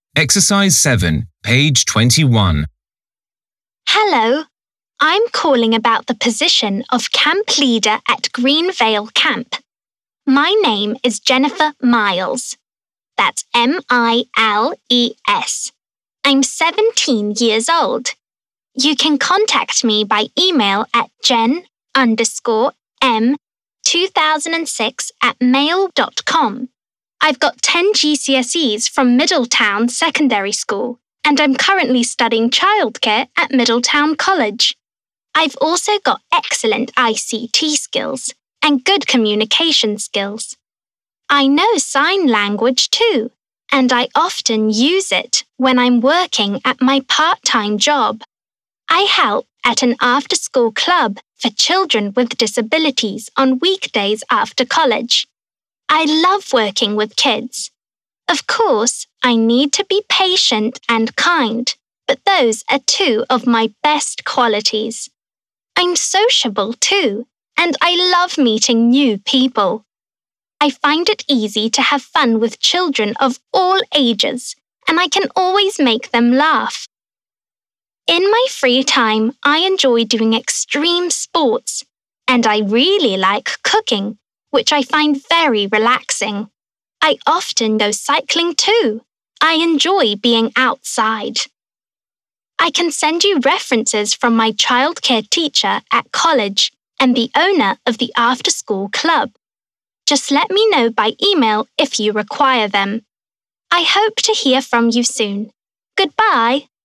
Exercise 7, page 21. Hello, I'm calling about the position of camp leader at Greenvale Camp. My name is Jennifer Miles. That's M-I-L-E-S. I'm 17 years old. You can contact me by email at jen_m2006@mail.com. I've got 10 GCSEs from Middletown Secondary School, and I'm currently studying childcare at Middletown College. I've also got excellent ICT skills and good communication skills. I know sign language too, and I often use it when I'm working at my part-time job. I help at an after-school club for children with disabilities on weekdays after college. I love working with kids. Of course, I need to be patient and kind, but those are two of my best qualities. I'm sociable too, and I love meeting new people. I find it easy to have fun with children of all ages, and I can always make them laugh. In my free time, I enjoy doing extreme sports, and I really like cooking, which I find very relaxing. I often go cycling too. I enjoy being outside. I can send you references from my childcare teacher at college and the owner of the after-school club. Just let me know by email if you require them. I hope to hear from you soon. Goodbye.